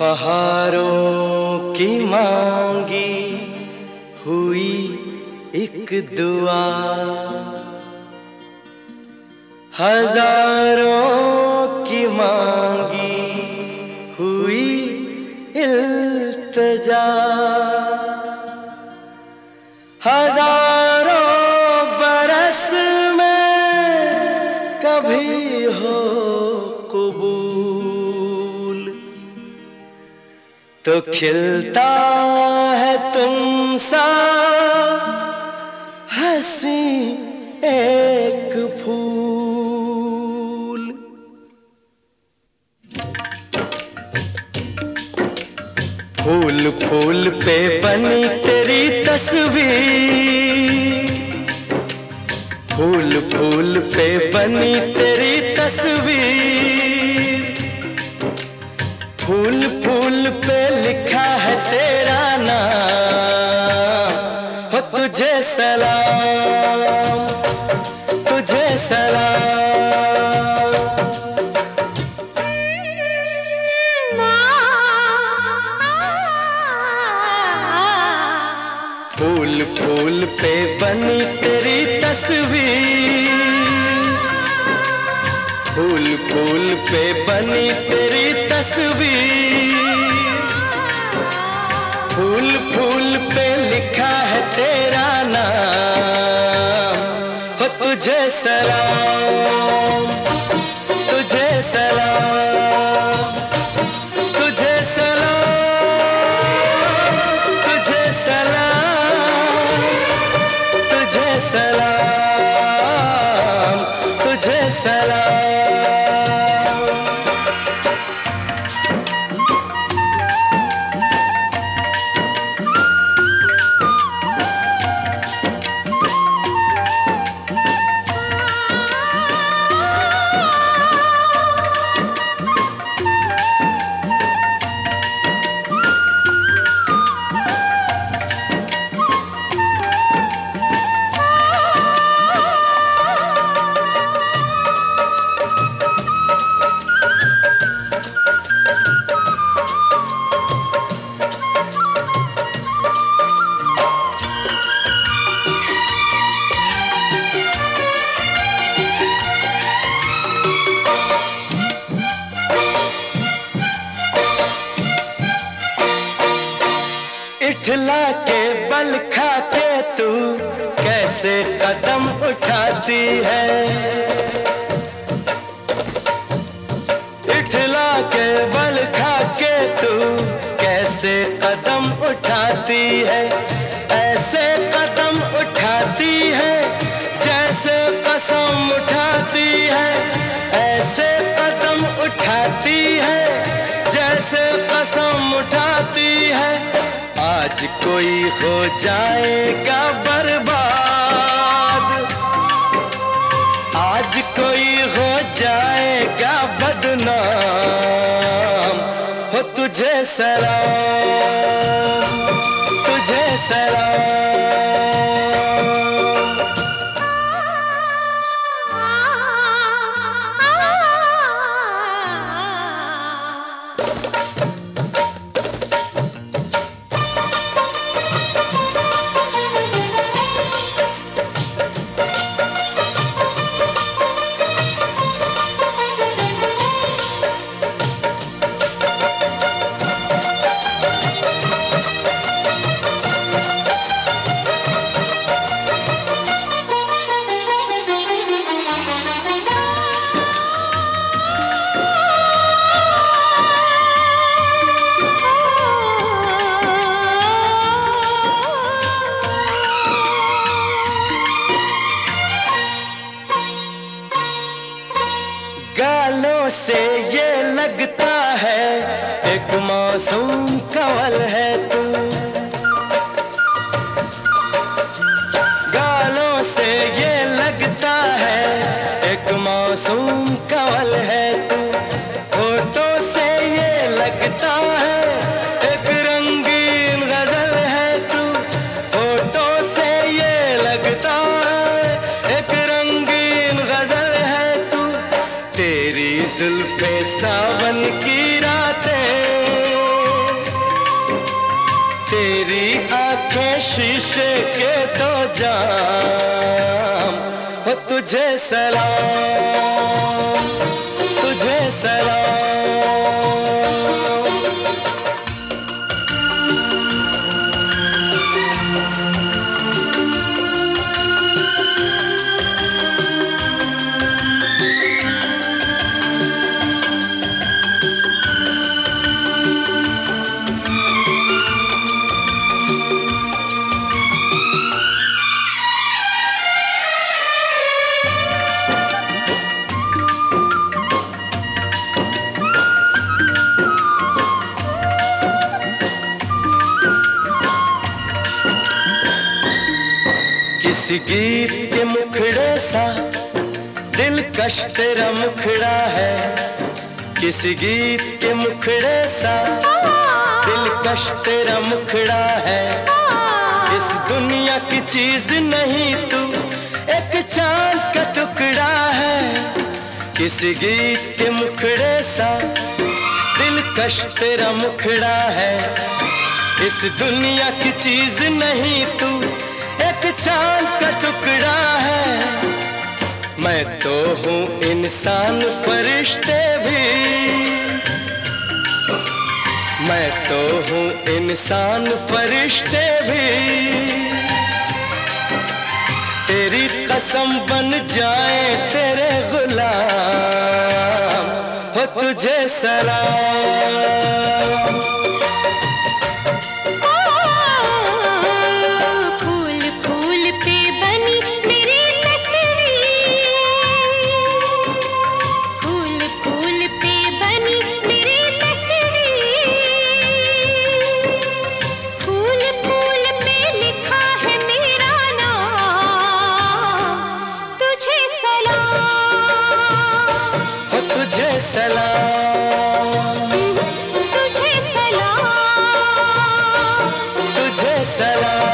पहाड़ों की मांगी हुई एक दुआ, हजारों की मांगी हुई इल्तिजा, हजारों बरस में कभी हो कबूल, तो खिलता है तुमसा हंसी एक फूल। फूल फूल पे बनी तेरी तस्वीर, फूल फूल पे बनी तेरी तस्वीर, फूल फूल पे लिखा है तेरा नाम, हो तुझे सलाम, तुझे सलाम। फूल फूल पे बनी तेरी तस्वीर, फूल फूल पे बनी तेरी तस्वीर, फूल फूल पे लिखा है तेरा नाम, हो तुझे सलाम, तुझे सलाम, तुझे सलाम, तुझे सलाम, तुझे सलाम, तुझे सलाम। इठला के बल खा के तू कैसे कदम उठाती है, इठला के बल खा के तू कैसे कदम उठाती है, ऐसे कदम उठाती है जैसे कसम उठाती है, ऐसे कदम उठाती है जैसे कसम उठाती है। आज कोई हो जाएगा बर्बाद, आज कोई हो जाएगा बदनाम, हो तुझे सलाम, तुझे सलाम। तेरी आंखें शीशे के तो जाम हो। तुझे सलाम, तुझे सलाम। किसी गीत के मुखड़े सा दिलकश तेरा मुखड़ा है। किसी गीत के मुखड़े सा दिलकश तेरा मुखड़ा है। इस दुनिया की चीज नहीं तू एक चांद का टुकड़ा है। किसी गीत के मुखड़े सा दिलकश तेरा मुखड़ा है। इस दुनिया की चीज नहीं तू एक चांद का टुकड़ा है। मैं तो हूँ इंसान फरिश्ते भी, मैं तो हूँ इंसान फरिश्ते भी। तेरी कसम बन जाए तेरे गुलाम हो। तुझे सलाम। तुझे सलाम, तुझे सलाम, तुझे सलाम।